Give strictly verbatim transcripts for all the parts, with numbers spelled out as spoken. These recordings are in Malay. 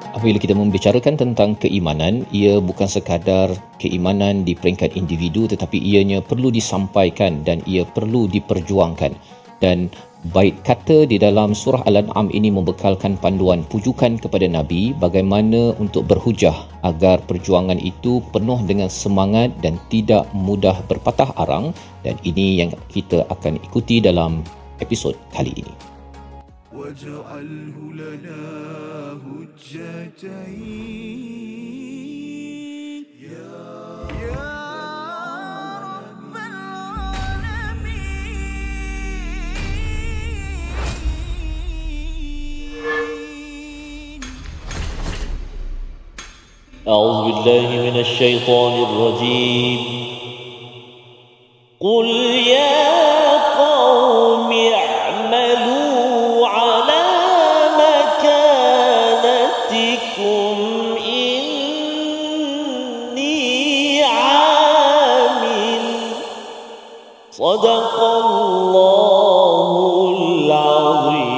Apabila kita membicarakan tentang keimanan, ia bukan sekadar keimanan di peringkat individu, tetapi ianya perlu disampaikan dan ia perlu diperjuangkan. Dan bait kata di dalam surah Al-An'am ini membekalkan panduan pujukan kepada Nabi bagaimana untuk berhujah agar perjuangan itu penuh dengan semangat dan tidak mudah berpatah arang, dan ini yang kita akan ikuti dalam episod kali ini. Waj'alhu lana hujjatain ya أعوذ بالله من الشيطان الرجيم قل يا قوم اعملوا على مكانتكم إني عامل صدق الله العظيم.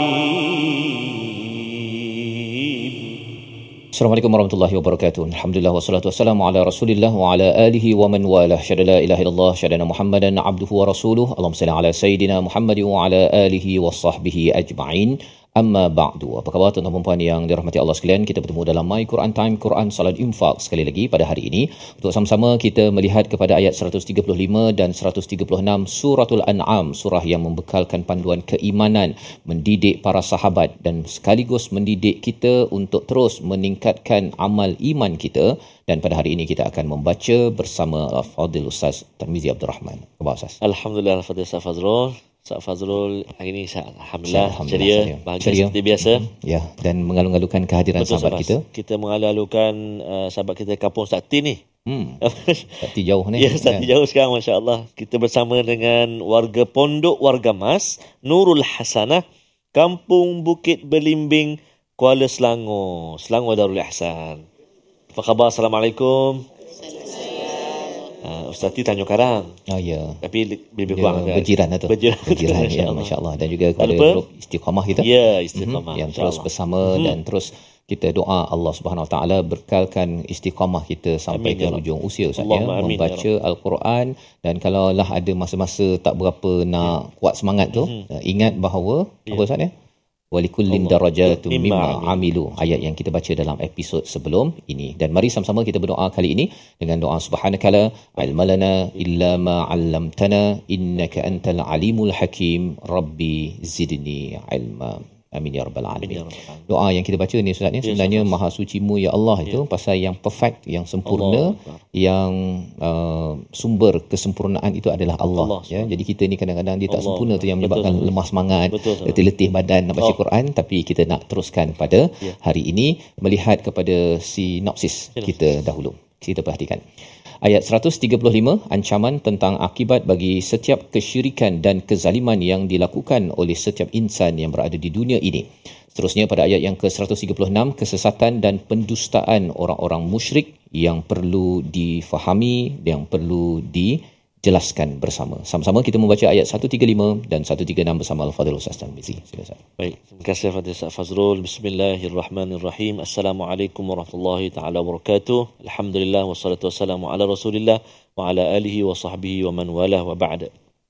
Assalamualaikum warahmatullahi wabarakatuh. Alhamdulillah wassalatu wassalamu ala Rasulillah wa ala alihi wa man walah. Syada la ilaha illallah, syada Muhammadan abduhu wa rasuluh. Allahumma salli ala sayidina Muhammad wa ala alihi wa sahbihi ajma'in. Amma ba'du. Apa khabar tuan-tuan dan puan yang dirahmati Allah sekalian? Kita bertemu dalam My Quran Time, Quran Salat Infak sekali lagi pada hari ini untuk sama-sama kita melihat kepada ayat seratus tiga puluh lima dan seratus tiga puluh enam Suratul An'am, surah yang membekalkan panduan keimanan, mendidik para sahabat dan sekaligus mendidik kita untuk terus meningkatkan amal iman kita. Dan pada hari ini kita akan membaca bersama Al-Fadhil Ustaz Tarmizi Abdul Rahman. Khabar Ustaz? Alhamdulillah, Al-Fadhil Ustaz Fazrul. Ustaz Fazrul hari ini alhamdulillah, alhamdulillah ceria, bahagia ceria. Seperti biasa. Ya, dan mengalu-alukan kehadiran Betul, sahabat kita. Kita mengalu-alukan uh, sahabat kita kampung Ustaz Tin ni. Hmm. Ustaz Tin jauh ni. Ya, Ustaz Tin jauh sekarang, masya-Allah. Kita bersama dengan warga Pondok Warga Mas, Nurul Hasanah, Kampung Bukit Belimbing, Kuala Selangor, Selangor Darul Ihsan. Apa khabar? Assalamualaikum. Uh, Ustaz Ti Tanjung Karang. Oh ya. Tapi lebih kurang agak berjiran lah tu. Berjiran, berjiran ya, masya-Allah. Dan juga kepada grup Istiqamah kita. Ya, Istiqamah. Mm-hmm, yang terus bersama mm-hmm. dan terus kita doa Allah Subhanahu Wa Taala berkalkan istiqamah kita sampai amin, ke hujung usia Ustaz ya, membaca ya Al-Quran. Dan kalaulah ada masa-masa tak berapa nak ya. kuat semangat tu, mm-hmm. ingat bahawa ya. apa Ustaz ya? Walikullin darajatun mimma amilu, ayat yang kita baca dalam episod sebelum ini. Dan mari sama-sama kita berdoa kali ini dengan doa subhanakala ilmalana illa ma 'allamtana innaka antal alimul hakim rabbi zidni ilma. Amin ya rabbal alamin. Doa yang kita baca ni Ustaz ni sebenarnya yes, maha sucimu ya Allah itu yes. pasal yang perfect, yang sempurna, Allah. yang uh, sumber kesempurnaan itu adalah Allah, Allah ya. Jadi kita ni kadang-kadang dia tak Allah. sempurna tu yang menyebabkan betul, lemah semangat, letih-letih badan nak baca oh. Quran, tapi kita nak teruskan pada yeah. hari ini melihat kepada sinopsis yes. kita dahulu. Kita perhatikan ayat seratus tiga puluh lima, ancaman tentang akibat bagi setiap kesyirikan dan kezaliman yang dilakukan oleh setiap insan yang berada di dunia ini. Seterusnya pada ayat yang ke seratus tiga puluh enam, kesesatan dan pendustaan orang-orang musyrik yang perlu difahami, yang perlu dijelaskan bersama. Sama-sama kita membaca ayat seratus tiga puluh lima dan seratus tiga puluh enam bersama Al-Fadhil Ustaz Tarmizi. Silakan. Baik, terima kasih Fadhil Ustaz Fazrul. Bismillahirrahmanirrahim. Assalamualaikum warahmatullahi taala wabarakatuh. Alhamdulillah wassalatu wassalamu ala Rasulillah wa ala alihi wa sahbihi wa man walah wa ba'da.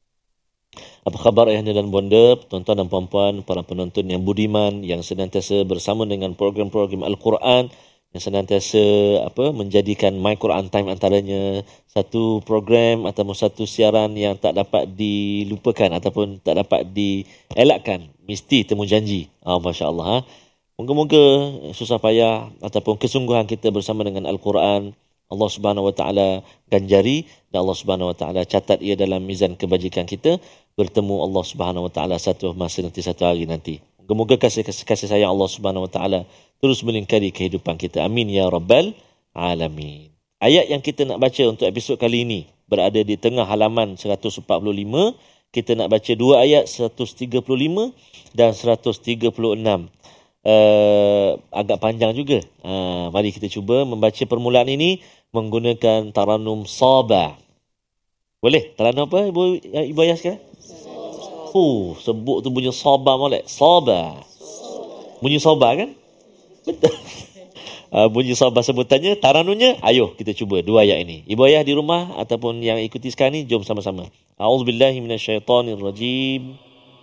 Apa khabar ayahanda dan bonda, tuan-tuan dan puan-puan, para penonton yang budiman yang senantiasa bersama dengan program-program Al-Quran, yang senantiasa apa menjadikan My Quran Time antaranya satu program ataupun satu siaran yang tak dapat dilupakan ataupun tak dapat dielakkan, mesti temu janji. Oh, masya-Allah. Ha? Moga-moga susah payah ataupun kesungguhan kita bersama dengan Al-Quran Allah Subhanahu Wa Taala ganjari dan Allah Subhanahu Wa Taala catat ia dalam mizan kebajikan kita bertemu Allah Subhanahu Wa Taala satu masa nanti, satu hari nanti. Moga-moga kasih kasih sayang Allah Subhanahu Wa Taala terus melingkari kehidupan kita. Amin ya rabbal alamin. Ayat yang kita nak baca untuk episod kali ini berada di tengah halaman seratus empat puluh lima. Kita nak baca dua ayat, seratus tiga puluh lima dan seratus tiga puluh enam. Uh, agak panjang juga. Uh, mari kita cuba membaca permulaan ini menggunakan taranum Sabah. Boleh? Taranum apa Ibu, Ibu Ayah sekarang? Oh, sebut tu bunyi Sabah molek. Sabah. Bunyi Sabah kan? Betul. uh, bunyi sahabat sebutannya, taranunnya. Ayo kita cuba dua ayat ini. Ibu ayah di rumah ataupun yang ikuti sekarang ni, jom sama-sama. A'udzubillahi minasyaitonirrajim.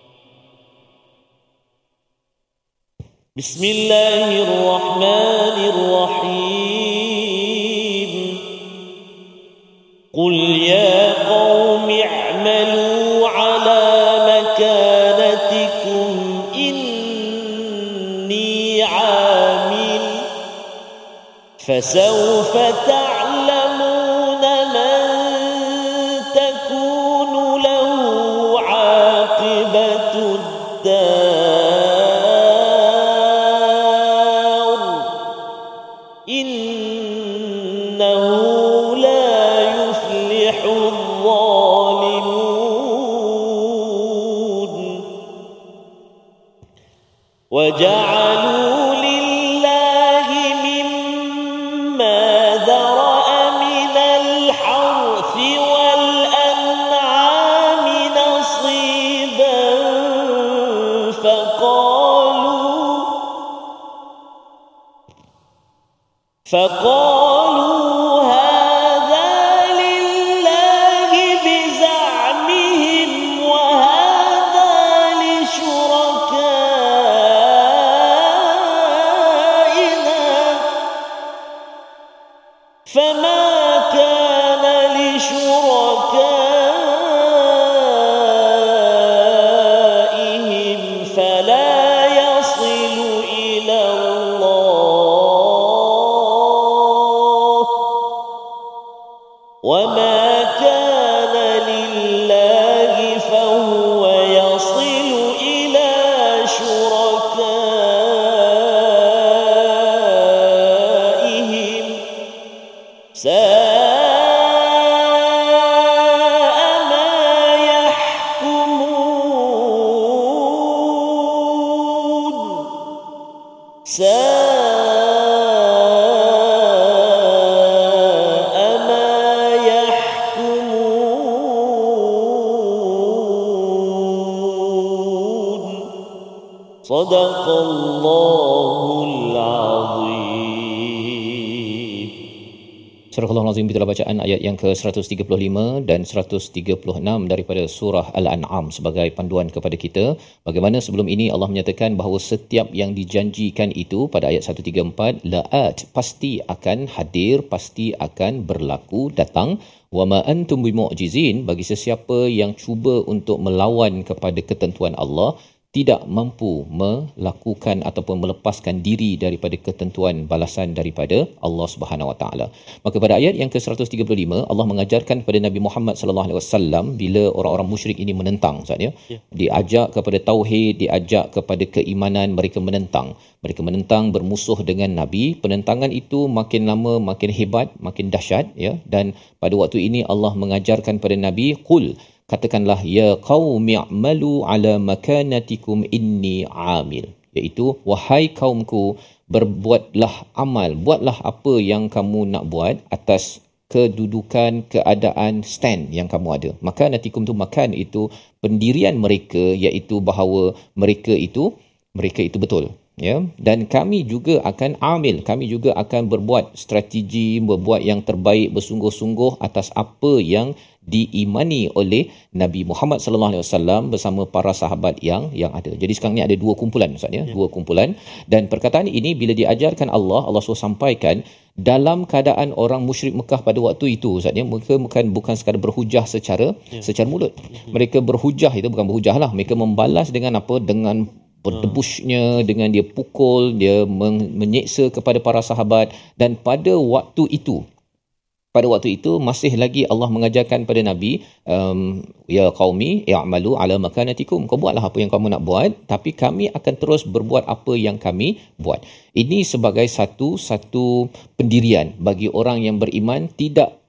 Bismillahirrahmanirrahim. Qul ya qaumi i'malu ala makanatikum inni 'amil fasawfa ta'lamuna man takunu lahu 'aqibatud dar innahu la وَجَعَلُوا لِلَّهِ مِمَّا ذَرَأَ مِنَ الْحَرْثِ وَالْأَنْعَامِ نَصِيبًا فَقَالُوا فَقَالُوا هَذَا لِلَّهِ بِزَعْمِهِمْ وَهَذَا لِشُرَكَائِنَا فَمَا كَانَ لِشُرَكَائِهِمْ فَلَا يَصِلُ إِلَى اللَّهِ وَمَا كَانَ لِلَّهِ فَهُوَ يَصِلُ إِلَى شُرَكَائِهِمْ سَاءَ مَا يَحْكُمُونَ سَاءَ مَا يَحْكُمُونَ صدق الله العظيم. Surah Al-Azim, itulah bacaan ayat yang ke seratus tiga puluh lima dan seratus tiga puluh enam daripada surah Al-An'am sebagai panduan kepada kita bagaimana sebelum ini Allah menyatakan bahawa setiap yang dijanjikan itu pada ayat seratus tiga puluh empat la'at, pasti akan hadir, pasti akan berlaku, datang. Wa ma antum bimu'jizin, bagi sesiapa yang cuba untuk melawan kepada ketentuan Allah tidak mampu melakukan ataupun melepaskan diri daripada ketentuan balasan daripada Allah Subhanahu Wa Taala. Maka pada ayat yang ke seratus tiga puluh lima Allah mengajarkan kepada Nabi Muhammad sallallahu alaihi wasallam bila orang-orang musyrik ini menentang, Ustaz ya. Yeah. Diajak kepada tauhid, diajak kepada keimanan, mereka menentang. Mereka menentang, bermusuh dengan Nabi. Penentangan itu makin lama makin hebat, makin dahsyat ya. Dan pada waktu ini Allah mengajarkan pada Nabi, qul, katakanlah, ya qaumi i'malu ala makanatikum inni amil, iaitu wahai kaumku, berbuatlah amal, buatlah apa yang kamu nak buat atas kedudukan, keadaan, stand yang kamu ada. Makanatikum tu, makan itu pendirian mereka, iaitu bahawa mereka itu mereka itu betul ya, dan kami juga akan amil, kami juga akan berbuat strategi, berbuat yang terbaik, bersungguh-sungguh atas apa yang diimani oleh Nabi Muhammad sallallahu alaihi wasallam bersama para sahabat yang yang ada. Jadi sekarang ni ada dua kumpulan, Ustaz ya, dua kumpulan, dan perkataan ini bila diajarkan Allah, Allah suruh sampaikan dalam keadaan orang musyrik Mekah pada waktu itu, Ustaz ya, mereka bukan bukan sekadar berhujah secara ya. secara mulut. Mereka berhujah itu bukan berhujah lah, mereka membalas dengan apa? Dengan berdebusnya, dengan dia pukul, dia menyeksa kepada para sahabat. Dan pada waktu itu pada waktu itu masih lagi Allah mengajarkan pada Nabi, um, ya qaumi i'malu ala makanatikum, kau buatlah apa yang kamu nak buat, tapi kami akan terus berbuat apa yang kami buat. Ini sebagai satu satu pendirian bagi orang yang beriman, tidak ter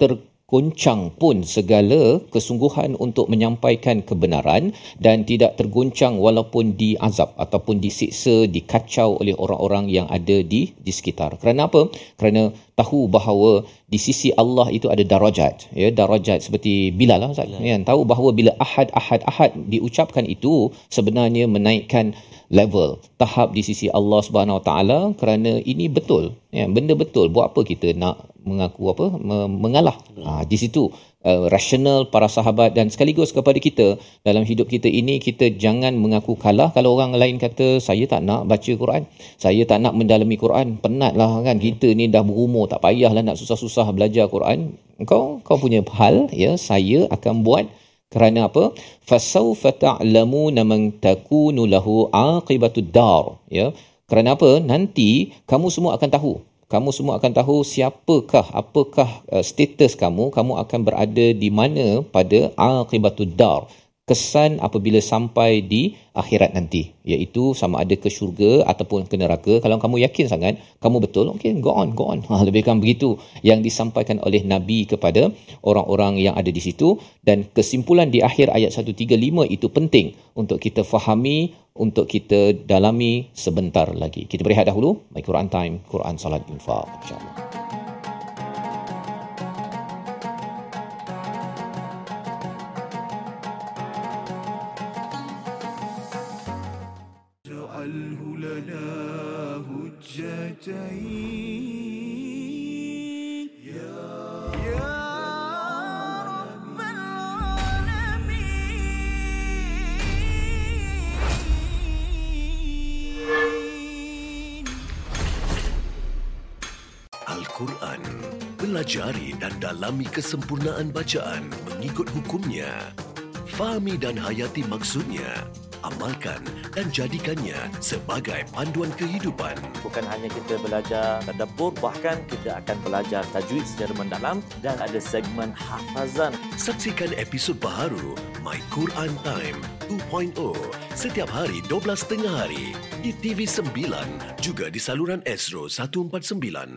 goncang pun segala kesungguhan untuk menyampaikan kebenaran dan tidak tergoncang walaupun diazab ataupun disiksa, dikacau oleh orang-orang yang ada di di sekitar. Kerana apa? Kerana tahu bahawa di sisi Allah itu ada darajat, ya, darajat seperti Bilal lah Ustaz, ya, tahu bahawa bila ahad ahad ahad diucapkan itu sebenarnya menaikkan level tahap di sisi Allah Subhanahu Wa Taala, kerana ini betul, ya, benda betul. Buat apa kita nak mengaku apa mengalah? Ha, di situ uh, rasional para sahabat dan sekaligus kepada kita dalam hidup kita ini, kita jangan mengaku kalah kalau orang lain kata saya tak nak baca Quran, saya tak nak mendalami Quran, penatlah kan, kita ni dah berumur, tak payahlah nak susah-susah belajar Quran. Kau kau punya hal, ya, saya akan buat. Kerana apa? Fasawfa ta'lamuna man takunu lahu aqibatud dar, ya. Kerana apa? Nanti kamu semua akan tahu. Kamu semua akan tahu siapakah, apakah uh, status kamu, kamu akan berada di mana pada aqibatud dar, kesan apabila sampai di akhirat nanti, iaitu sama ada ke syurga ataupun ke neraka. Kalau kamu yakin sangat, kamu betul, okay, go on, go on. Ha, lebih kurang begitu yang disampaikan oleh Nabi kepada orang-orang yang ada di situ. Dan kesimpulan di akhir ayat seratus tiga puluh lima itu penting untuk kita fahami, untuk kita dalami sebentar lagi. Kita berehat dahulu. My Quran Time, Quran Salat Infaq, insya-Allah. Al-Quran, pelajari dan dalami kesempurnaan bacaan mengikut hukumnya. Fahami dan hayati maksudnya. Amalkan dan jadikannya sebagai panduan kehidupan. Bukan hanya kita belajar tadabbur, bahkan kita akan belajar tajwid secara mendalam dan ada segmen hafazan. Saksikan episod baharu My Quran Time dua titik kosong setiap hari dua belas tiga puluh hari di T V sembilan, juga di saluran Astro seratus empat puluh sembilan.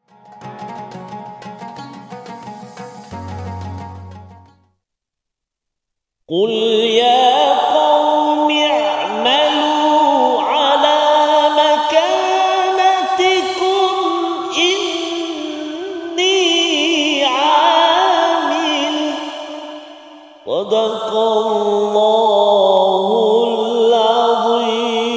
Qul ya qaum i'malu ala makanatikum inni 'amil. Shadaqallahul 'azim.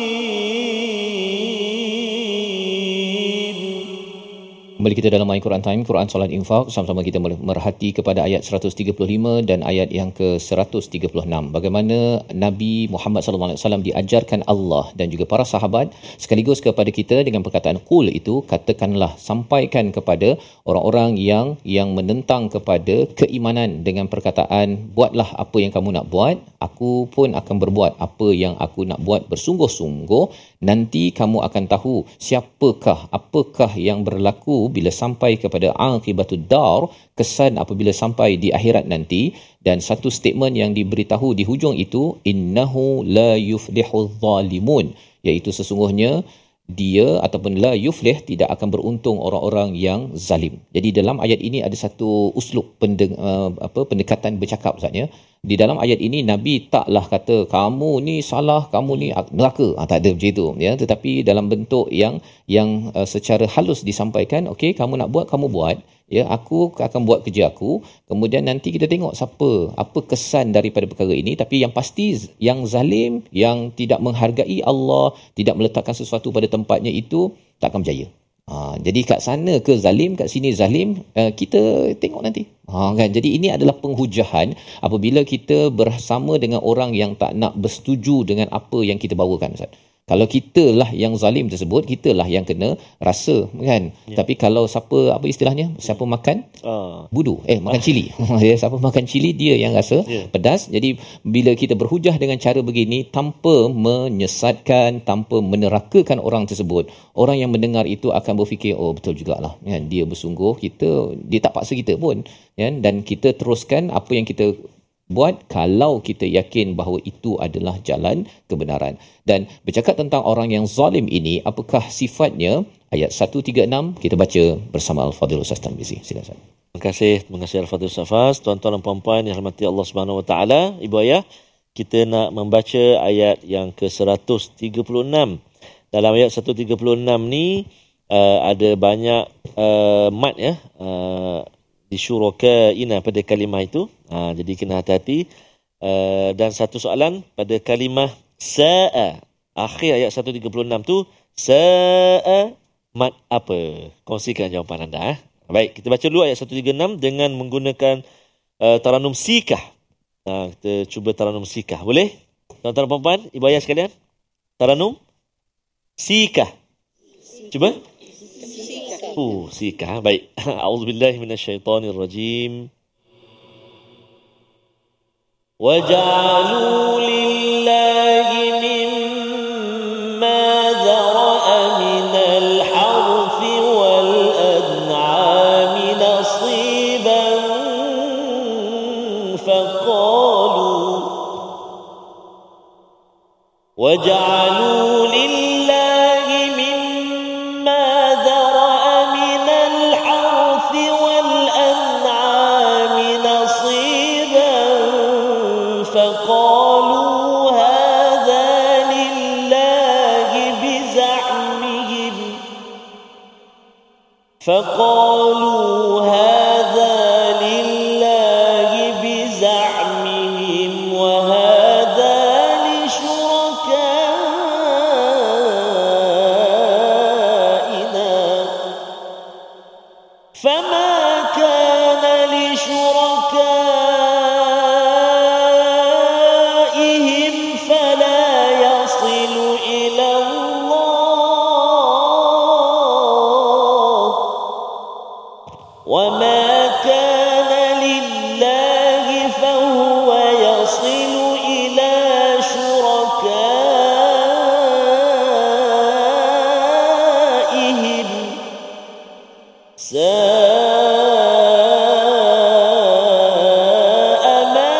Kembali kita dalam My Quran Time, Quran Salat Infaq. Sama-sama kita merhati kepada ayat seratus tiga puluh lima dan ayat yang ke seratus tiga puluh enam. Bagaimana Nabi Muhammad sallallahu alaihi wasallam diajarkan Allah dan juga para sahabat sekaligus kepada kita dengan perkataan qul itu, katakanlah, sampaikan kepada orang-orang yang yang menentang kepada keimanan dengan perkataan buatlah apa yang kamu nak buat, aku pun akan berbuat apa yang aku nak buat bersungguh-sungguh. Nanti kamu akan tahu siapakah, apakah yang berlaku bila sampai kepada aqibatud dar, kesan apabila sampai di akhirat nanti. Dan satu statement yang diberitahu di hujung itu, innahu la yuflihul zalimun, iaitu sesungguhnya dia ataupun la yuflih, tidak akan beruntung orang-orang yang zalim. Jadi dalam ayat ini ada satu uslub pendeng, uh, apa pendekatan bercakap Ustaz, ya. Di dalam ayat ini Nabi taklah kata kamu ni salah, kamu ni neraka. Ha, tak ada macam itu, ya, tetapi dalam bentuk yang yang uh, secara halus disampaikan, okey, kamu nak buat, kamu buat, ya, aku akan buat kerja aku, kemudian nanti kita tengok siapa, apa kesan daripada perkara ini. Tapi yang pasti yang zalim, yang tidak menghargai Allah, tidak meletakkan sesuatu pada tempatnya, itu tak akan berjaya. Ha, jadi kat sana ke zalim, kat sini zalim, uh, kita tengok nanti. Ha, kan? Jadi ini adalah penghujahan apabila kita bersama dengan orang yang tak nak bersetuju dengan apa yang kita bawakan, Ustaz. Kalau kitalah yang zalim tersebut, kitalah yang kena rasa, kan. Ya. Tapi kalau siapa, apa istilahnya, siapa makan uh. budu, eh makan cili. Ya, siapa makan cili dia yang rasa ya. pedas. Jadi bila kita berhujah dengan cara begini tanpa menyesatkan, tanpa menerakakan orang tersebut, orang yang mendengar itu akan berfikir, oh betul jugalah, kan, dia bersungguh, kita dia tak paksa kita pun, kan, dan kita teruskan apa yang kita buat kalau kita yakin bahawa itu adalah jalan kebenaran. Dan bercakap tentang orang yang zalim ini, apakah sifatnya? Ayat seratus tiga puluh enam kita baca bersama Al-Fadhil Ustaz Tarmizi. Silakan. Terima kasih, terima kasih Al-Fadhil Safas. Tuan-tuan dan puan-puan yang dirahmati Allah Subhanahu Wa Taala, ibu ayah, kita nak membaca ayat yang ke seratus tiga puluh enam. Dalam ayat seratus tiga puluh enam ni uh, ada banyak uh, mat ya, uh, di syurakaina pada kalimah itu. Uh, jadi kena hati-hati. Uh, dan satu soalan pada kalimah sa'a. Akhir ayat seratus tiga puluh enam tu, sa'a mat apa? Kongsikan jawapan anda. Eh? Baik, kita baca dulu ayat seratus tiga puluh enam dengan menggunakan uh, taranum sikah. Uh, kita cuba taranum sikah. Boleh? Tuan-tuan dan puan-puan, ibu ayah sekalian. Taranum sikah. Cuba. Sikah. Uh, sikah. Baik. A'udzubillahi minasyaitonirrajim. وَجَعَلُوا لِلَّهِ مِمَّا ذَرَأَ مِنَ الْحَرْثِ وَالْأَنْعَامِ نَصِيبًا فَقَالُوا وَجَعَلُوا لِلَّهِ مِمَّا ذَرَأَ مِنَ الْحَرْثِ وَالْأَنْعَامِ نَصِيبًا فقالوا هذا لله بزعمهم فقالوا هذا لله بزعمهم وهذا لشركائنا فما كان لشركائهم فلا يصل إلى الله وما كان لله فهو يصل إلى شركائهم ساء ما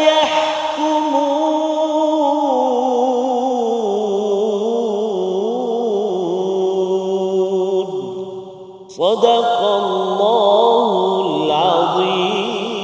يحكمون صدق الله العظيم.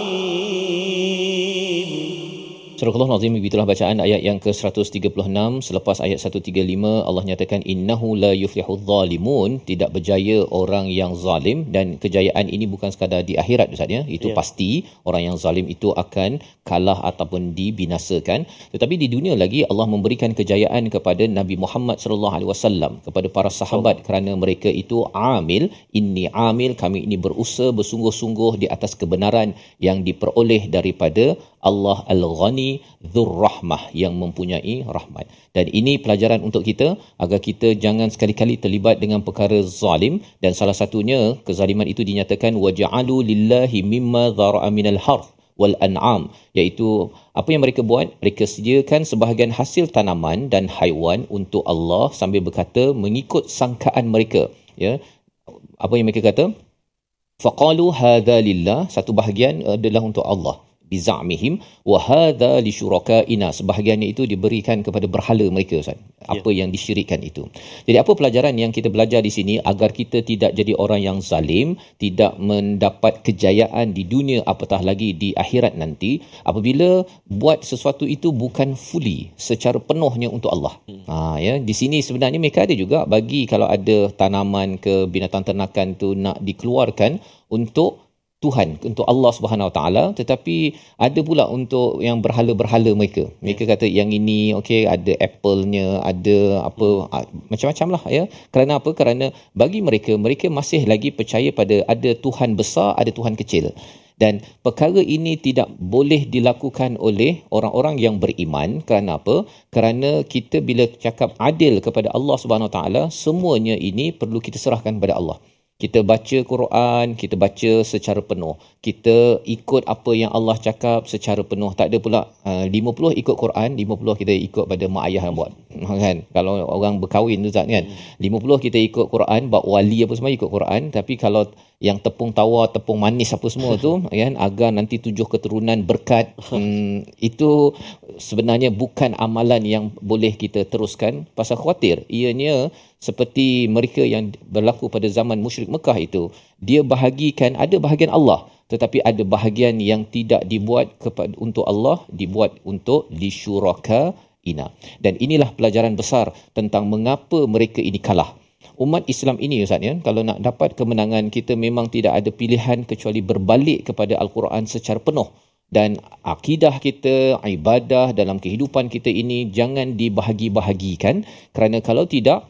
Surah Al-Azim, begitulah bacaan ayat yang ke seratus tiga puluh enam. Selepas ayat seratus tiga puluh lima, Allah nyatakan innahu la yuflihudz zalimun, tidak berjaya orang yang zalim. Dan kejayaan ini bukan sekadar di akhirat Ustaz ya, itu yeah. pasti orang yang zalim itu akan kalah ataupun dibinasakan. Tetapi di dunia lagi Allah memberikan kejayaan kepada Nabi Muhammad sallallahu alaihi wasallam, kepada para sahabat, oh. kerana mereka itu amil, inni amil, kami ini berusaha bersungguh-sungguh di atas kebenaran yang diperoleh daripada Allah Al-Ghani Dzur Rahmah, yang mempunyai rahmat. Dan ini pelajaran untuk kita agar kita jangan sekali-kali terlibat dengan perkara zalim. Dan salah satunya kezaliman itu dinyatakan waja'alu lillahi mimma dhara'a minal harth wal an'am, iaitu apa yang mereka buat, mereka sediakan sebahagian hasil tanaman dan haiwan untuk Allah sambil berkata mengikut sangkaan mereka, ya. Apa yang mereka kata? Faqalu hadza lillah, satu bahagian adalah untuk Allah, bizamihim, wa hadza li syurakaina, sebahagiannya itu diberikan kepada berhala mereka Ustaz, apa yeah. yang disyirikkan itu. Jadi apa pelajaran yang kita belajar di sini agar kita tidak jadi orang yang zalim, tidak mendapat kejayaan di dunia apatah lagi di akhirat nanti, apabila buat sesuatu itu bukan fully, secara penuhnya untuk Allah. Hmm. Ha ya, di sini sebenarnya mereka ada juga bagi, kalau ada tanaman ke binatang ternakan tu nak dikeluarkan untuk Tuhan, untuk Allah Subhanahu Wa Taala, tetapi ada pula untuk yang berhala-berhala mereka. Mereka kata yang ini okey, ada apple-nya, ada apa, macam-macam lah ya. Kerana apa? Kerana bagi mereka, mereka masih lagi percaya pada ada Tuhan besar, ada Tuhan kecil. Dan perkara ini tidak boleh dilakukan oleh orang-orang yang beriman. Kerana apa? Kerana kita bila cakap adil kepada Allah Subhanahu Wa Taala, semuanya ini perlu kita serahkan kepada Allah. Kita baca Quran, kita baca secara penuh. Kita ikut apa yang Allah cakap secara penuh. Tak ada pula uh, lima puluh ikut Quran, lima puluh kita ikut pada mak ayah yang buat. Kan? Kalau orang berkahwin tu Ustaz kan. lima puluh kita ikut Quran, bab wali apa semua ikut Quran. Tapi kalau yang tepung tawar, tepung manis apa semua tu kan, agar nanti tujuh keturunan berkat. Hmm, itu sebenarnya bukan amalan yang boleh kita teruskan, pasal khawatir ianya seperti mereka yang berlaku pada zaman musyrik Mekah itu. Dia bahagikan, ada bahagian Allah, tetapi ada bahagian yang tidak dibuat kepada untuk Allah, dibuat untuk lisyuraka ina. Dan inilah pelajaran besar tentang mengapa mereka ini kalah. Umat Islam ini Ustaz ya, kalau nak dapat kemenangan, kita memang tidak ada pilihan kecuali berbalik kepada Al-Quran secara penuh. Dan akidah kita, ibadah dalam kehidupan kita ini jangan dibahagi-bahagikan, kerana kalau tidak,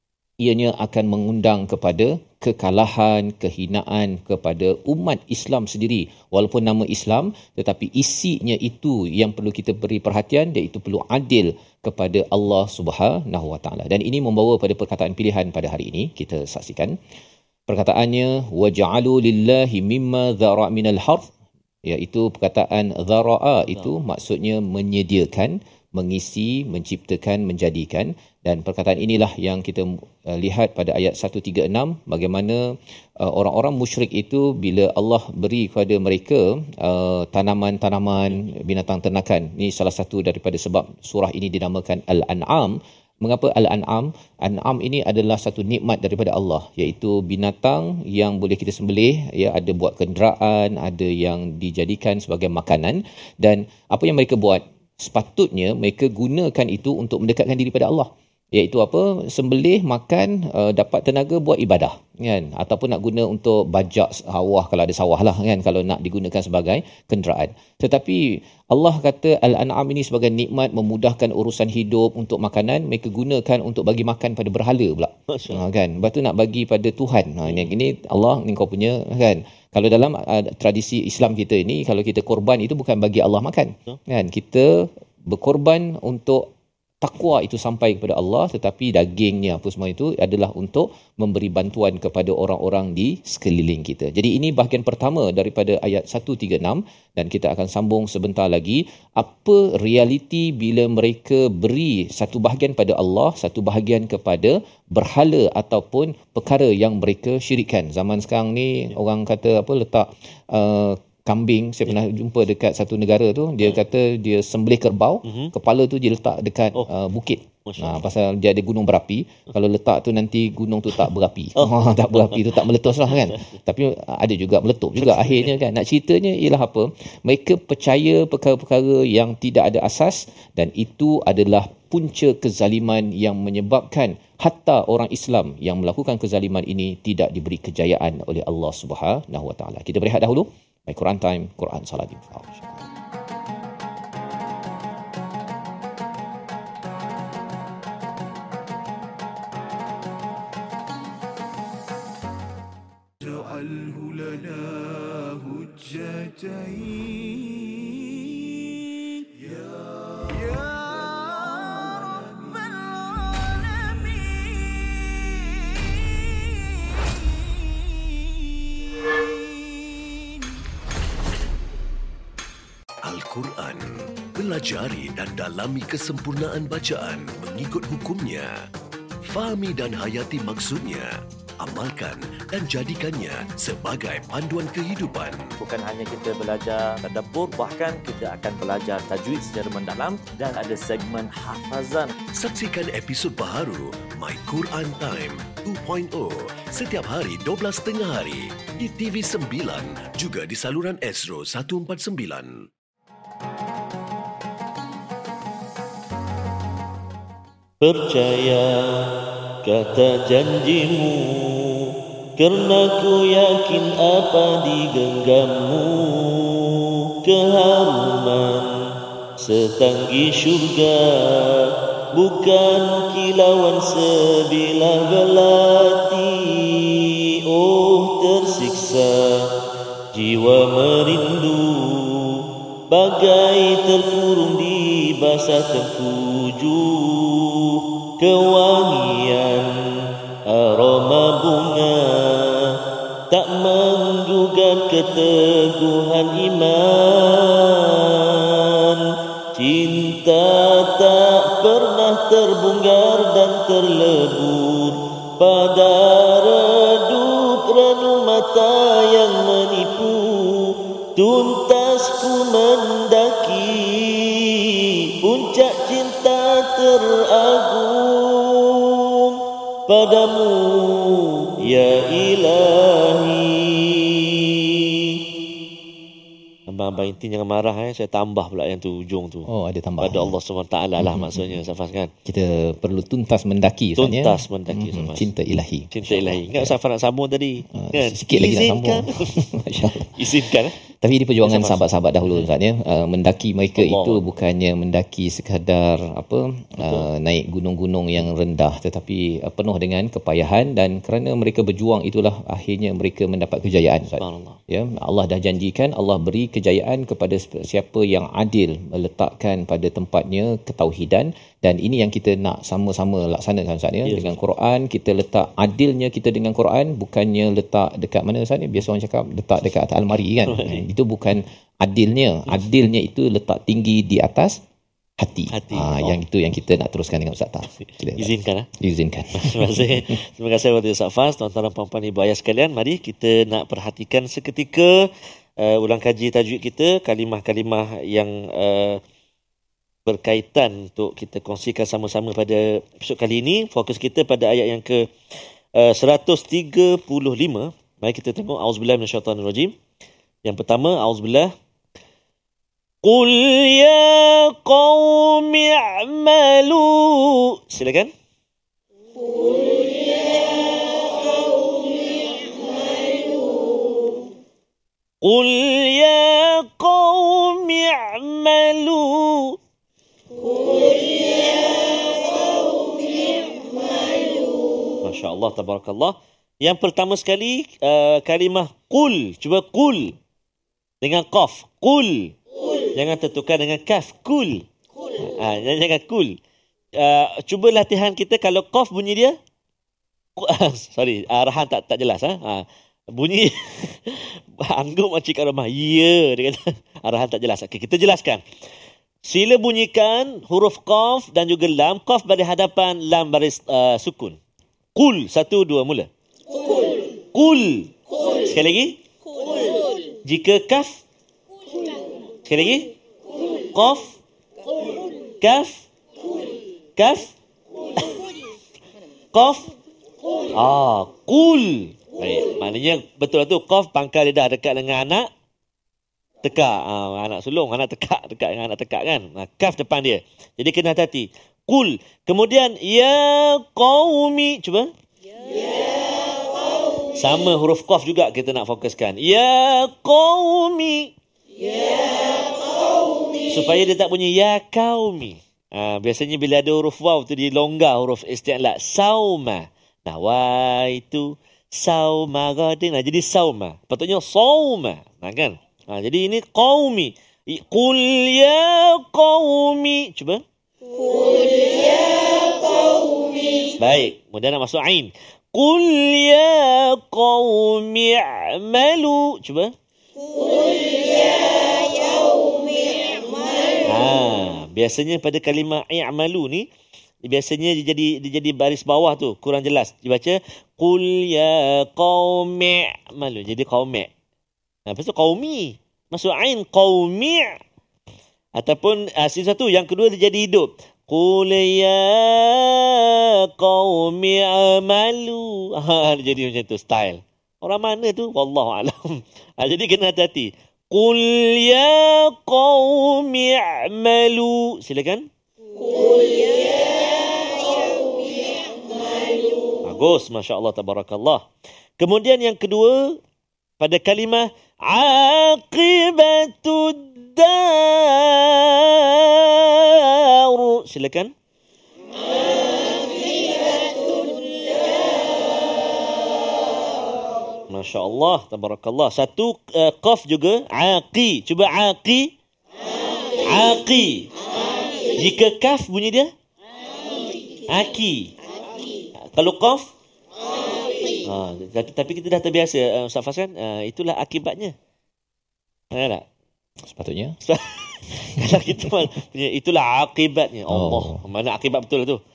ianya akan mengundang kepada kekalahan, kehinaan kepada umat Islam sendiri. Walaupun nama Islam, tetapi isinya itu yang perlu kita beri perhatian, iaitu perlu adil kepada Allah Subhanahu Wa Taala. Dan ini membawa pada perkataan pilihan pada hari ini. Kita saksikan perkataannya, waja'alu lillahi mimma dhara' minal harth, iaitu perkataan dhara'a itu maksudnya menyediakan, mengisi, menciptakan, menjadikan. Dan perkataan inilah yang kita uh, lihat pada ayat seratus tiga puluh enam, bagaimana uh, orang-orang musyrik itu bila Allah beri kepada mereka uh, tanaman-tanaman, binatang ternakan. Ini salah satu daripada sebab surah ini dinamakan Al-An'am. Mengapa Al-An'am? An'am ini adalah satu nikmat daripada Allah, iaitu binatang yang boleh kita sembelih, ya, ada buat kenderaan, ada yang dijadikan sebagai makanan. Dan apa yang mereka buat? Sepatutnya mereka gunakan itu untuk mendekatkan diri pada Allah, iaitu apa? Sembelih, makan, uh, dapat tenaga buat ibadah kan, ataupun nak guna untuk bajak sawah kalau ada sawah lah kan, kalau nak digunakan sebagai kenderaan. Tetapi Allah kata Al-An'am ini sebagai nikmat, memudahkan urusan hidup. Untuk makanan mereka gunakan untuk bagi makan pada berhala pula, ha, kan. Lepas tu nak bagi pada Tuhan. Ha, ini, ini Allah ni kau punya kan. Kalau dalam uh, tradisi Islam kita ini, kalau kita korban itu bukan bagi Allah makan, kan. Kita berkorban untuk takwa itu sampai kepada Allah, tetapi dagingnya apa semua itu adalah untuk memberi bantuan kepada orang-orang di sekeliling kita. Jadi ini bahagian pertama daripada ayat seratus tiga puluh enam, dan kita akan sambung sebentar lagi. Apa realiti bila mereka beri satu bahagian pada Allah, satu bahagian kepada berhala ataupun perkara yang mereka syirikkan. Zaman sekarang ni orang kata apa, letak uh, kambing. Saya pernah jumpa dekat satu negara tu, dia kata dia sembelih kerbau, uh-huh. kepala tu dia letak dekat oh. uh, bukit. Ha, pasal dia ada gunung berapi. Kalau letak tu nanti gunung tu tak berapi. Oh. Ha, tak berapi tu tak meletus lah kan. Tapi ada juga meletup juga akhirnya kan. Nak ceritanya ialah apa? Mereka percaya perkara-perkara yang tidak ada asas, dan itu adalah punca kezaliman yang menyebabkan hatta orang Islam yang melakukan kezaliman ini tidak diberi kejayaan oleh Allah Subhanahu Wa Taala. Kita berehat dahulu. My Quran Time, Quran Salat Infaq. Ja'alhu lana hujjatain. Al-Quran. Pelajari dan dalami kesempurnaan bacaan mengikut hukumnya. Fahami dan hayati maksudnya. Amalkan dan jadikannya sebagai panduan kehidupan. Bukan hanya kita belajar tadabbur, bahkan kita akan belajar tajwid secara mendalam, dan ada segmen hafazan. Saksikan episod baharu My Quran Time dua titik kosong setiap hari dua belas tiga puluh hari di T V sembilan, juga di saluran Astro seratus empat puluh sembilan. Percaya kata janjimu, kerana ku yakin apa di genggammu. Keharuman setanggi syurga, bukan kilauan sebilah belati. Oh tersiksa jiwa merindu, bagai terkurung di basah tengkujuh. Kewangian aroma bunga tak menggugat keteguhan iman. Cinta tak pernah terbunggar dan terlebur pada redup renu mata. tuntas ku mendaki puncak cinta teragung padamu ya Ilahi. Abang-abang inti jangan marah eh. Saya tambah pula yang tu ujung tu. Oh, ada tambah. Pada Allah subhanahu wa taala lah maksudnya Safas kan. Kita perlu tuntas mendaki Ustaz ya. Tuntas mendaki Mm-hmm. Safas. Cinta ilahi. Cinta ilahi. Ingat Safas nak sambung tadi. Uh, kan? Sikit lagi Izinkan. nak sambung. Masya-Allah. Izinkan eh. Tapi di perjuangan sahabat-sahabat dahulu Ustaz ya, uh, mendaki mereka Allah. itu bukannya mendaki sekadar apa uh, naik gunung-gunung yang rendah, tetapi uh, penuh dengan kepayahan, dan kerana mereka berjuang itulah akhirnya mereka mendapat kejayaan Ustaz. Ya, Allah dah janjikan Allah beri kejayaan kepada siapa yang adil meletakkan pada tempatnya ketauhidan, dan ini yang kita nak sama-sama laksanakan Ustaz ya. Yes. Dengan Quran kita letak adilnya kita dengan Quran, bukannya letak dekat mana Ustaz ni, biasa orang cakap letak dekat atas almari kan. Itu bukan adilnya. Adilnya itu letak tinggi di atas hati. hati. Ha, oh. Yang itu yang kita nak teruskan dengan Ustaz Tar. Izinkan eh? Izinkan. Terima kasih. Terima kasih kepada Ustaz Faz. Tuan-tuan dan puan-puan ibu ayah sekalian, mari kita nak perhatikan seketika uh, ulang kaji tajwid kita, kalimah-kalimah yang uh, berkaitan untuk kita kongsikan sama-sama pada episod kali ini. Fokus kita pada ayat yang ke uh, seratus tiga puluh lima. Mari kita tengok. Auzubillahi minasyaitanirrajim. Yang pertama, auzubillah. Qul ya qaumi a'malu. Silakan. Qul ya qaumi a'malu. Qul ya qaumi a'malu. Qul ya qaumi a'malu. Masya-Allah, tabarakallah. Yang pertama sekali uh, kalimah qul. Cuba qul dengan qaf. Qul. Qul. Jangan tertukar dengan kaf. Qul. Qul. Ha, jangan qul. Uh, cuba latihan kita kalau qaf bunyi dia. Sorry, arahan tak tak jelas ha. ha. Bunyi angguk macam kat rumah. Ya, dia kata arahan tak jelas. Okey, kita jelaskan. Sila bunyikan huruf qaf dan juga lam. Qaf baris hadapan, lam baris uh, sukun. Qul. Satu, dua, mula. Qul. Qul. Qul. Sekali lagi. Qul. Jika kaf. Qul. Sekali lagi. Qul. Qaf. Qul. Kaf. Qul. Kaf. Qul. Qaf. Qul. Ah, qul. Baik, maknanya betul lah tu. Qaf pangkal lidah dekat dengan anak tekak. Ah, anak sulung, anak tekak dekat dengan anak tekak kan. Ah, kaf depan dia. Jadi kena hati-hati. Qul. Kemudian ya qaumi. Cuba. Ya. Sama huruf qaf juga kita nak fokuskan. Ya qaumi. Ya qaumi. Supaya dia tak bunyi ya qaumi. Ha, biasanya bila ada huruf waw tu dilonggar huruf isti'la. Sauma. Nawaitu sauma gadin. Nah, jadi sauma. Patutnya sauma. Nah, kan? Ha, jadi ini qaumi. Qul ya qaumi. Cuba. Qul ya qaumi. Baik. Kemudian nak masuk ain. Qul ya qaumi a'malu. Cuba. Qul ya qaumi a'malu. Ha, biasanya pada kalimah i'malu ni biasanya dia jadi dia jadi baris bawah tu kurang jelas. Dibaca qul ya qaumi a'malu. Jadi qaumi. Nah, lepas tu qaumi. Masuk ain qaumi. Ataupun uh, satu yang kedua dia jadi hidup. Qul ya qaumi amalu. Ha, jadi macam tu style. Orang mana tu? Wallahu alam. Ha, jadi kena hati-hati. Qul ya qaumi amalu. Silakan. Qul ya qaumi amalu. Bagus, masya-Allah, tabarakallah. Kemudian yang kedua pada kalimah aqibatud dar. Silakan. Masya Allah, tabarakallah. Satu uh, qaf juga aqi. Cuba aqi. Aqi. Jika kaf bunyi dia aki. Kalau qaf ha, tapi, tapi kita dah terbiasa uh, Ustaz Fas kan. Uh, itulah akibatnya. Ada tak? Sepatutnya. Kalau kita punya itulah akibatnya. Allah, oh. Mana akibat betul tu?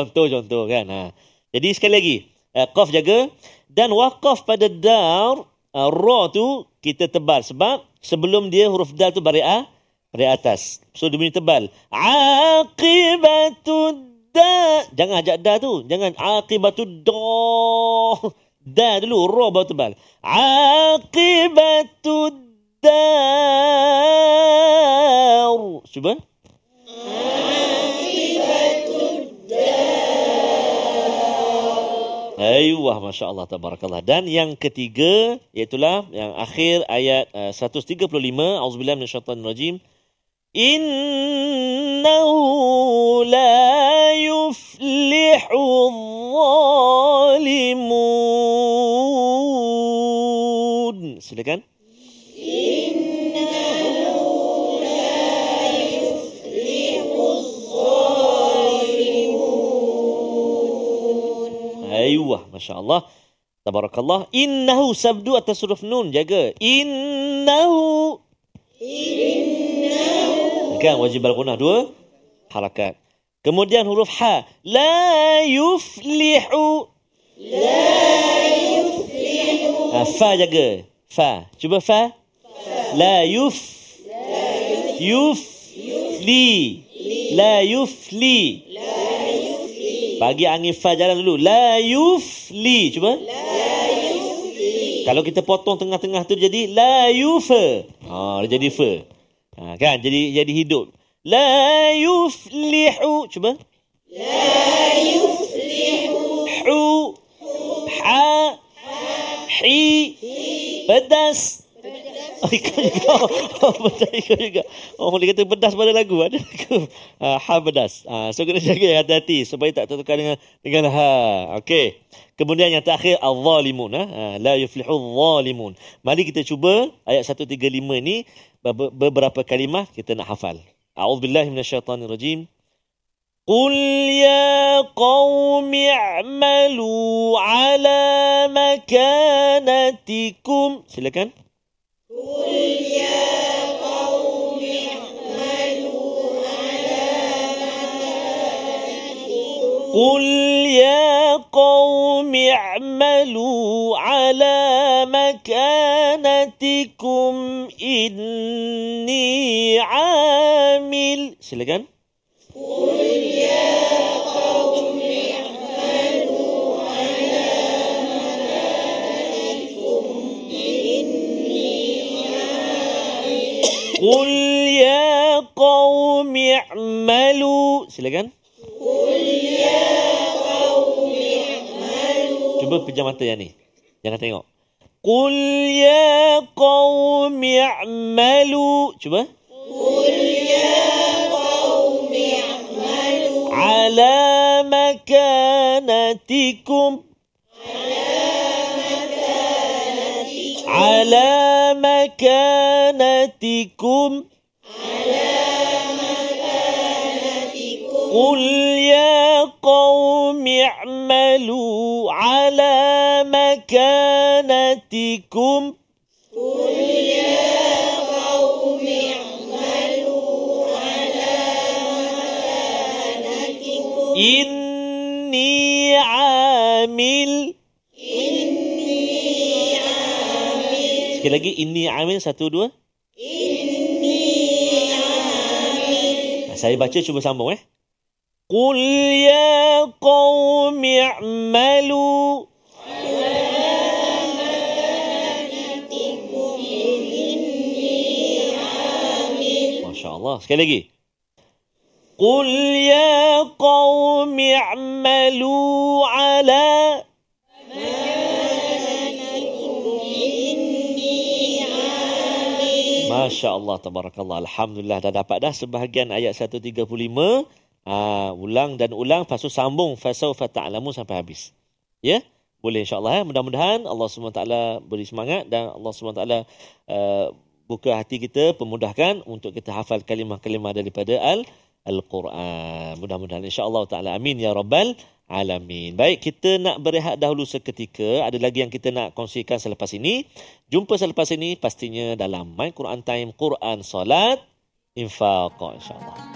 Contoh-contoh kan. Ha. Jadi sekali lagi, uh, qaf jaga dan waqaf pada dar uh, ra tu kita tebal sebab sebelum dia huruf dal tu baris a, baris atas. So dia bunyi tebal. Aqibatud da. Jangan ajak da tu. Jangan aqibatud da. Da dulu, ra baru tebal. Aqibatud dar. Cuba. Ayuh, Masya Allah, tabarakallah. Dan yang ketiga, iaitulah yang akhir ayat uh, seratus tiga puluh lima. Auzubillah minasyaitanir rajim. Innahu la yuflihu zalimun. Silakan. Innahu la yuflihu zalimun. Ayuh, Masya Allah. Tabarakallah. Innahu sabdu atas huruf nun. Jaga. Innahu. Innahu. Kan wajib al-gunah dua harakat. Kemudian huruf ha. La yuflihu. La yuflihu. Ha, fa jaga. Fa. Cuba fa. Fa. La yuf. La yuf. Yufli. La yufli. La yufli. Bagi angin fa jalan dulu. La yufli. Cuba. La yufli. Kalau kita potong tengah-tengah tu jadi la yufa. Ha, dia jadi fa. Ha, kan jadi jadi hidup. La yuflihu. Cuba. La yuflihu. Hu. Ha. Hi. Pedas. Oh, ikut juga. Oh, pedas ikut juga. Oh, dia kata pedas pada lagu. Ada lagu. Ha, ha pedas. Ha, so, kena jaga hati-hati supaya tak tertukar dengan dengan ha. Okey. Kemudian yang terakhir, al-zalimun. Ha. La yuflihu al-zalimun. Mari kita cuba ayat seratus tiga puluh lima ni. Beberapa kalimah kita nak hafal. A'udzubillahi minasyaitanirrajim. Qul ya qaumi i'malu ala makanatikum. Silakan. Qul ya qaumi i'malu ala makanatikum. Qul ya qaumi i'malu ala makanatikum inni amil. Silakan. Qul ya qaumi i'malu ala makanatikum inni amil. Qul ya qaumi i'malu. Silakan. Qul ya qaumi i'malu. Cuba pejam mata yang ni. Jangan tengok. Qul ya qaumi i'malu. Cuba. Qul ya qaumi i'malu. Ala makanatikum. Ala makanatikum. Ala makanatikum. Ala makanatikum. Qul ya qaumi i'malu ala makanatikum. Qul ya qaumi i'malu ala makanatikum. Inni amil. Inni amil. Sekali lagi, inni amil. Satu, dua. Inni amil. Saya baca, cuba sambung eh. Qul ya qaumi i'malu. Masya Allah. Sekali lagi. Qul ya qaumi i'malu ala. Masya Allah, tabarakallah. Alhamdulillah, dah dapat dah sebahagian ayat seratus tiga puluh lima. Ha, ulang dan ulang, lepas tu sambung fasawfa ta'lamun sampai habis. Ya? Boleh insya-Allah ya. Mudah-mudahan Allah subhanahu wa taala beri semangat dan Allah subhanahu wa taala uh, buka hati kita, pemudahkan untuk kita hafal kalimah-kalimah daripada al Al-Quran. Mudah-mudahan insya-Allah taala. Amin ya rabbal alamin. Baik, kita nak berehat dahulu seketika. Ada lagi yang kita nak kongsikan selepas ini. Jumpa selepas ini pastinya dalam My Quran Time, Quran, Salat, Infaq, insya-Allah.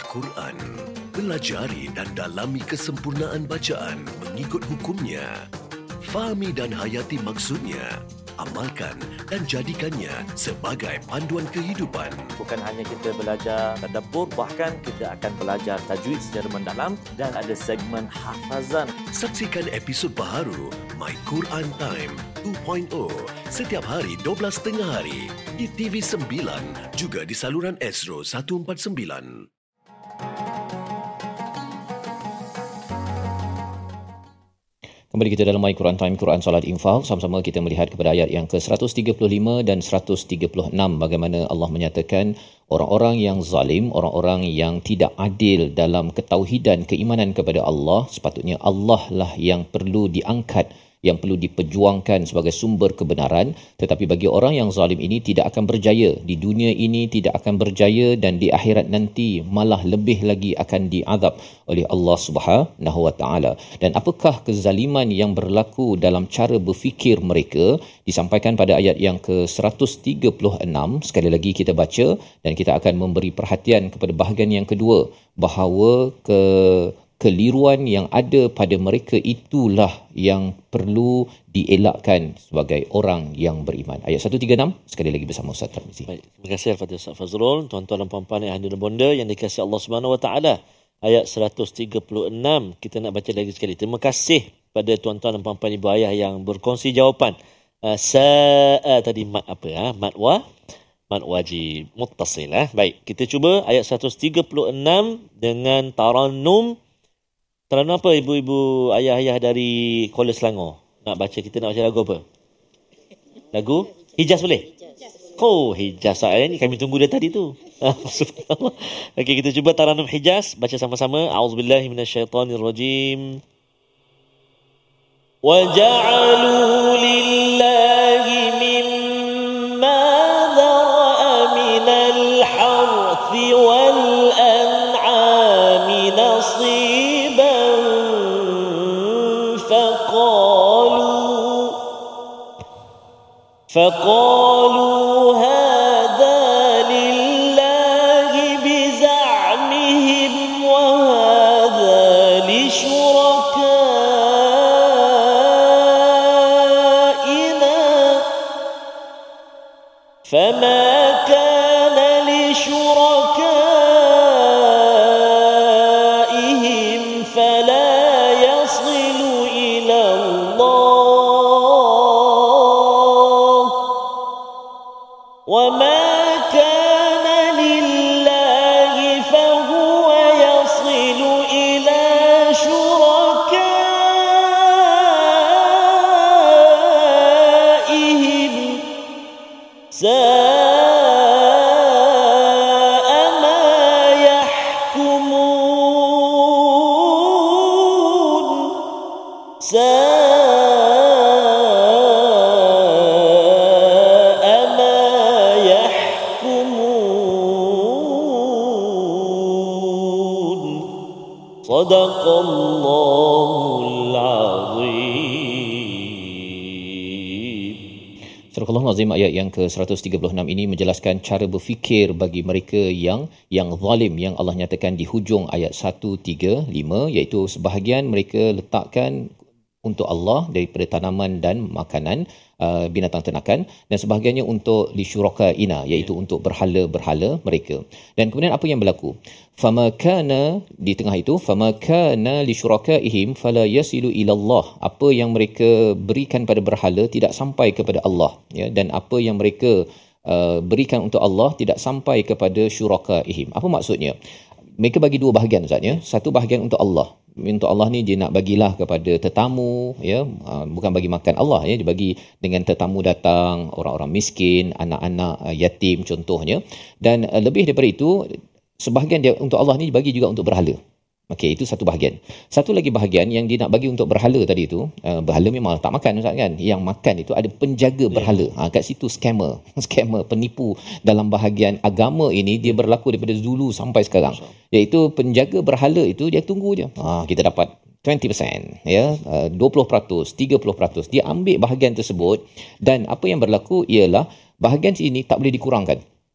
Al-Quran. Pelajari dan dalami kesempurnaan bacaan mengikut hukumnya. Fahami dan hayati maksudnya. Amalkan dan jadikannya sebagai panduan kehidupan. Bukan hanya kita belajar tadabbur, bahkan kita akan belajar tajwid secara mendalam dan ada segmen hafazan. Saksikan episod baharu My Quran Time dua titik kosong setiap hari dua belas tiga puluh hari di T V sembilan juga di saluran Astro seratus empat puluh sembilan. Kembali kita dalam My Quran Time, Quran Salat Infak. Sama-sama kita melihat kepada ayat yang ke seratus tiga puluh lima dan seratus tiga puluh enam. Bagaimana Allah menyatakan orang-orang yang zalim, orang-orang yang tidak adil dalam ketauhidan, keimanan kepada Allah, sepatutnya Allah lah yang perlu diangkat, yang perlu diperjuangkan sebagai sumber kebenaran. Tetapi bagi orang yang zalim ini tidak akan berjaya. Di dunia ini tidak akan berjaya dan di akhirat nanti malah lebih lagi akan diazab oleh Allah Subhanahu Wa Taala. Dan apakah kezaliman yang berlaku dalam cara berfikir mereka? Disampaikan pada ayat yang ke seratus tiga puluh enam. Sekali lagi kita baca dan kita akan memberi perhatian kepada bahagian yang kedua, bahawa ke keliruan yang ada pada mereka itulah yang perlu dielakkan sebagai orang yang beriman. Ayat seratus tiga puluh enam, sekali lagi bersama Ustaz Tarmizi. Baik, terima kasih Al-Fatihah Ustaz Fazrul. Tuan-tuan dan puan-puan yang hadir dan bonda yang dikasihi Allah Subhanahu Wa Taala. Ayat seratus tiga puluh enam, kita nak baca lagi sekali. Terima kasih pada tuan-tuan dan puan-puan ibu ayah yang berkongsi jawapan. Uh, Sa'a tadi mat apa? Ha? Mat wa? Mat wajib muttasil. Ha? Baik, kita cuba ayat seratus tiga puluh enam dengan tarannum. Tarannum apa ibu-ibu ayah-ayah dari Kuala Selangor? Nak baca, kita nak baca lagu apa? Lagu? Hijaz boleh? Oh, Hijaz. Ni kami tunggu dari tadi tu. Subhanallah. Okey, kita cuba tarannum Hijaz. Baca sama-sama. A'udzubillahi minasyaitonirrajim. Wa ja'alu lillahi mimma dhara'a minal harthi wal an'ami nasiban فقالوا فقالوا هذا لله بزعمهم وهذا لشركائنا فما كان لشركائهم فلا يصل إلى الله وما كان لله فهو يصل إلى شركائهم ساء ما يحكمون ساء ما يحكمون صدق الله العظيم. Surah Al-Azim ayat yang ke seratus tiga puluh enam ini menjelaskan cara berfikir bagi mereka yang yang zalim, yang Allah nyatakan di hujung ayat seratus tiga puluh lima, iaitu sebahagian mereka letakkan untuk Allah daripada tanaman dan makanan uh, binatang ternakan, dan sebahagiannya untuk lisyurakaina, iaitu untuk berhala-berhala mereka. Dan kemudian apa yang berlaku? Fama kana, di tengah itu, fama kana lisyurakaihim fala yasilu ila Allah. Apa yang mereka berikan pada berhala tidak sampai kepada Allah, ya, dan apa yang mereka uh, berikan untuk Allah tidak sampai kepada syurakaihim. Apa maksudnya? Mereka bagi dua bahagian, Ustaz, ya. Satu bahagian untuk Allah. Untuk Allah ni dia nak bagilah kepada tetamu, ya, bukan bagi makan Allah, ya, dia bagi dengan tetamu datang, orang-orang miskin, anak-anak yatim contohnya. Dan lebih daripada itu, sebahagian dia untuk Allah ni bagi juga untuk berhala. Okey, itu satu bahagian. Satu lagi bahagian yang dia nak bagi untuk berhala tadi tu, uh, berhala memang tak makan, Ustaz, kan? Yang makan itu ada penjaga berhala. Ha, kat situ scammer, scammer, penipu dalam bahagian agama ini dia berlaku daripada dulu sampai sekarang. Iaitu penjaga berhala itu dia tunggu je. Ha, kita dapat dua puluh peratus, ya, uh, dua puluh peratus, tiga puluh peratus. Dia ambil bahagian tersebut, dan apa yang berlaku ialah bahagian ini tak boleh dikurangkan.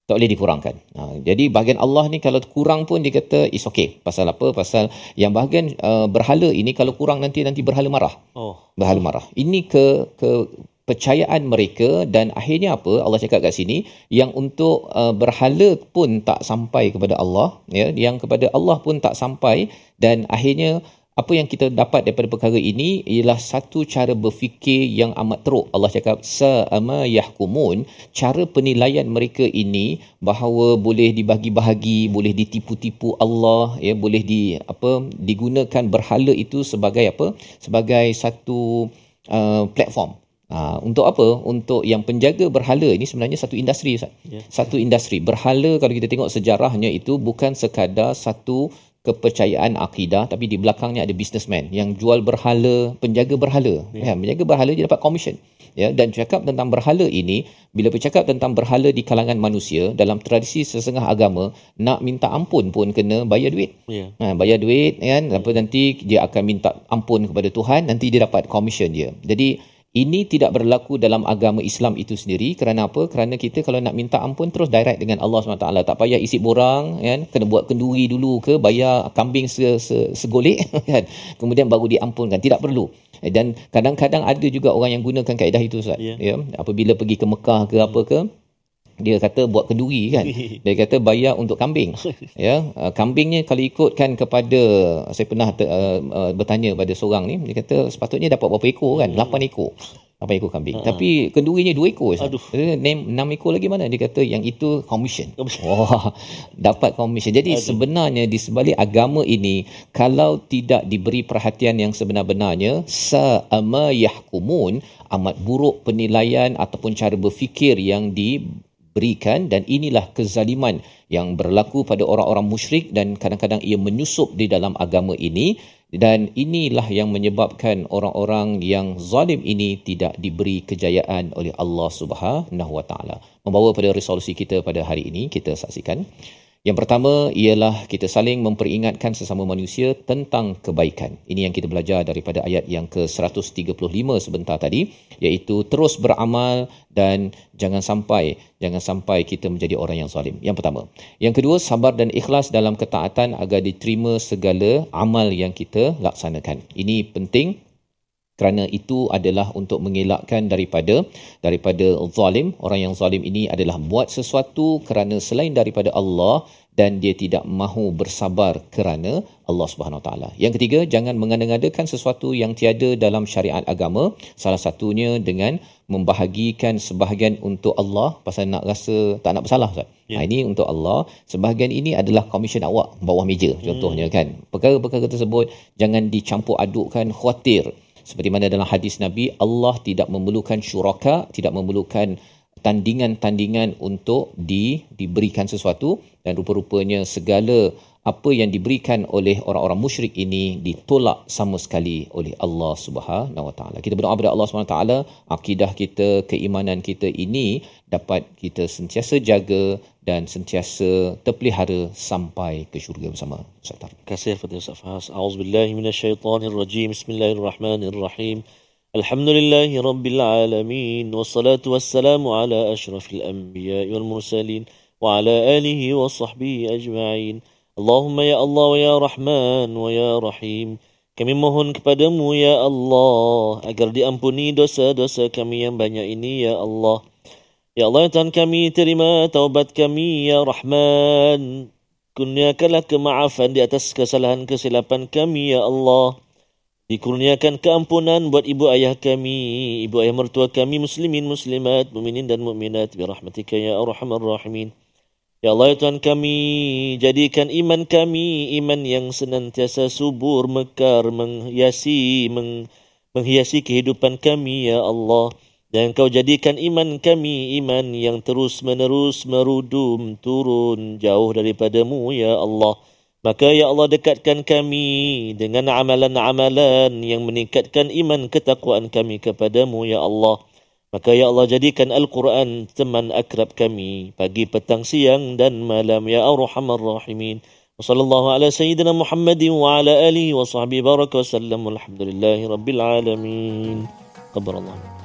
tak boleh dikurangkan. Ha, jadi bahagian Allah ni kalau kurang pun dia kata it's okay. Pasal apa? Pasal yang bahagian uh, berhala ini kalau kurang nanti nanti berhala marah. Oh. Berhala marah. Ini ke ke percayaan mereka, dan akhirnya apa? Allah cakap kat sini yang untuk uh, berhala pun tak sampai kepada Allah, ya, yang kepada Allah pun tak sampai, dan akhirnya apa yang kita dapat daripada perkara ini ialah satu cara berfikir yang amat teruk. Allah cakap sa'ama yahkumun, cara penilaian mereka ini bahawa boleh dibagi-bahagi, boleh ditipu-tipu Allah, ya, boleh di apa digunakan berhala itu sebagai apa? Sebagai satu uh, platform. Uh, untuk apa? Untuk yang penjaga berhala ini sebenarnya satu industri, Ustaz. Yeah. Satu industri. Berhala kalau kita tengok sejarahnya itu bukan sekadar satu kepercayaan akidah, tapi di belakangnya ada businessman yang jual berhala, penjaga berhala. Yeah. Ya, penjaga berhala dia dapat commission. Ya, dan cakap tentang berhala ini, bila bercakap tentang berhala di kalangan manusia dalam tradisi sesengah agama, nak minta ampun pun kena bayar duit. Yeah. Ha, bayar duit kan, apa nanti dia akan minta ampun kepada Tuhan, nanti dia dapat commission dia. Jadi ini tidak berlaku dalam agama Islam itu sendiri. Kerana apa? Kerana kita kalau nak minta ampun terus direct dengan Allah subhanahu wa taala. Tak payah isi borang, kan? Kena buat kenduri dulu ke, bayar kambing se, se, segolek, kan? Kemudian baru diampunkan. Tidak perlu. Dan kadang-kadang ada juga orang yang gunakan kaedah itu, Ustaz. Yeah. Ya, apabila pergi ke Mekah ke apa ke, dia kata buat kenduri kan. Dia kata bayar untuk kambing. Ya, kambingnya kalau ikutkan kepada, saya pernah ter, uh, uh, bertanya pada seorang ni, dia kata sepatutnya dapat berapa ekor kan? lapan ekor. lapan ekor kambing. Ha. Tapi kendurinya dua ekor. enam ekor lagi mana? Dia kata yang itu commission. Wah, dapat commission. Jadi Aduh. sebenarnya di sebalik agama ini, kalau tidak diberi perhatian yang sebenar-benarnya, sa'ama yahkumun, amat buruk penilaian ataupun cara berfikir yang di berikan, dan inilah kezaliman yang berlaku pada orang-orang musyrik, dan kadang-kadang ia menyusup di dalam agama ini, dan inilah yang menyebabkan orang-orang yang zalim ini tidak diberi kejayaan oleh Allah Subhanahu Wa Taala. Membawa pada resolusi kita pada hari ini, kita saksikan. Yang pertama ialah kita saling memperingatkan sesama manusia tentang kebaikan. Ini yang kita belajar daripada ayat yang ke seratus tiga puluh lima sebentar tadi, iaitu terus beramal dan jangan sampai jangan sampai kita menjadi orang yang zalim. Yang pertama. Yang kedua, sabar dan ikhlas dalam ketaatan agar diterima segala amal yang kita laksanakan. Ini penting. Kerana itu adalah untuk mengelakkan daripada daripada zalim. Orang yang zalim ini adalah buat sesuatu kerana selain daripada Allah, dan dia tidak mahu bersabar kerana Allah Subhanahu Wa Taala. Yang ketiga, jangan mengada-ngadakan sesuatu yang tiada dalam syariat agama. Salah satunya dengan membahagikan sebahagian untuk Allah, pasal nak rasa tak nak bersalah, Ustaz. Ya. Ha, ini untuk Allah. Sebahagian ini adalah komisen awak bawah meja contohnya, hmm. kan. Perkara-perkara tersebut jangan dicampur adukkan, khawatir. Seperti mana dalam hadis Nabi, Allah tidak memerlukan syuraka, tidak memerlukan tandingan-tandingan untuk di, diberikan sesuatu, dan rupa-rupanya segala apa yang diberikan oleh orang-orang musyrik ini ditolak sama sekali oleh Allah Subhanahu Wa Taala. Kita berdoa kepada Allah Subhanahu Wa Taala, akidah kita, keimanan kita ini dapat kita sentiasa jaga dan sentiasa terpelihara sampai ke syurga bersama. Terima kasih kepada Ustaz Fahaz. A'udzubillahi minasyaitonirrajim. Bismillahirrahmanirrahim. Alhamdulillahi rabbil alamin, wassalatu wassalamu ala asyrafil anbiya'i wal mursalin wa ala alihi wa sahbihi ajma'in. Allahumma ya Allah wa ya Rahman wa ya Rahim, kami mohon kepadamu ya Allah agar diampuni dosa-dosa kami yang banyak ini ya Allah. Ya Allah, ya Tuhan kami, terima taubat kami ya Rahman. Kurniakanlah kemaafan di atas kesalahan kesilapan kami ya Allah. Dikurniakan keampunan buat ibu ayah kami, ibu ayah mertua kami, muslimin, muslimat, mukminin dan mukminat, birahmatika ya arhamar rahimin. Ya Allah, ya Tuhan kami, jadikan iman kami iman yang senantiasa subur, mekar, menghiasi meng, menghiasi kehidupan kami ya Allah. Dan Kau jadikan iman kami iman yang terus menerus merudum turun jauh daripadamu ya Allah. Maka ya Allah, dekatkan kami dengan amalan-amalan yang meningkatkan iman ketakwaan kami kepadamu ya Allah. Maka ya Allah, jadikan Al-Quran teman akrab kami pagi, petang, siang dan malam ya Arhamar Rahimin. Wa sallallahu ala sayyidina Muhammadin wa ala alihi wa sahbihi baraka wa sallam. Alhamdulillahi rabbil alamin. Qabbarallah.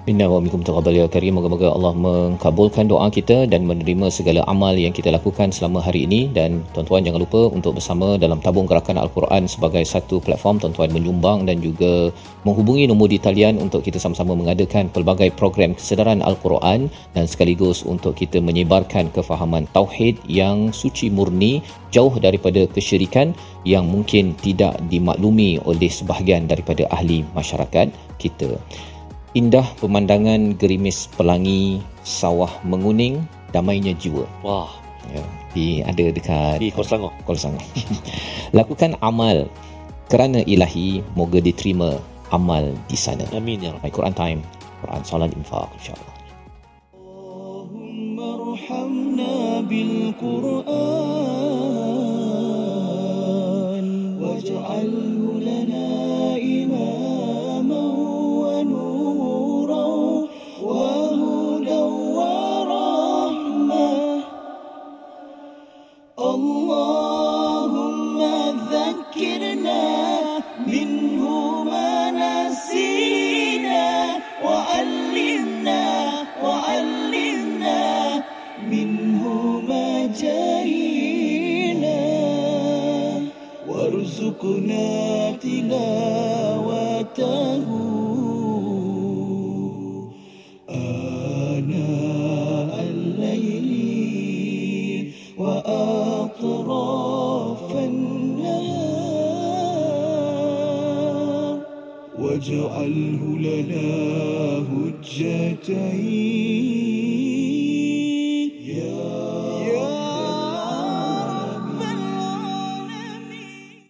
Inna wa minkum taqabbal ya karim. Moga-moga Allah mengabulkan doa kita dan menerima segala amal yang kita lakukan selama hari ini. Dan tuan-tuan jangan lupa untuk bersama dalam tabung gerakan Al-Quran sebagai satu platform. Tuan-tuan menyumbang dan juga menghubungi nombor di talian untuk kita sama-sama mengadakan pelbagai program kesedaran Al-Quran dan sekaligus untuk kita menyebarkan kefahaman tauhid yang suci murni, jauh daripada kesyirikan yang mungkin tidak dimaklumi oleh sebahagian daripada ahli masyarakat kita. Indah pemandangan, gerimis pelangi, sawah menguning, damainya jiwa. Wah, ya, di ada dekat di Kuala Selangor. Kuala Selangor. Lakukan amal kerana ilahi, moga diterima amal di sana. Amin ya Rabb. Quran Time, Quran Salat Infaq, insya-Allah. Allahumma arhamna bil Quran waj'alhu lana imaman wa nuran wa hudan wa rahmah. Allahumma dhakkirna minhu ma nasina wa 'allimna wa 'allimna minhu ma jahilna warzuqna tilawatahu ana al-layli wa atrafan nahar waj'alhu lana hujjatayn